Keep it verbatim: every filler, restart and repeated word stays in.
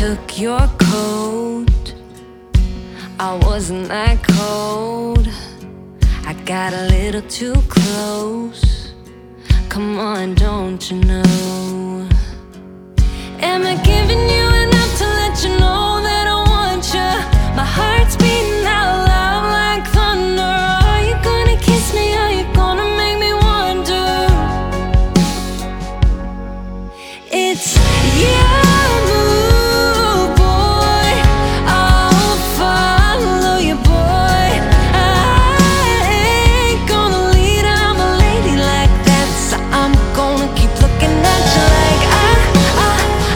took your coat. I wasn't that cold. I got a little too close. Come on, don't you know? Am I giving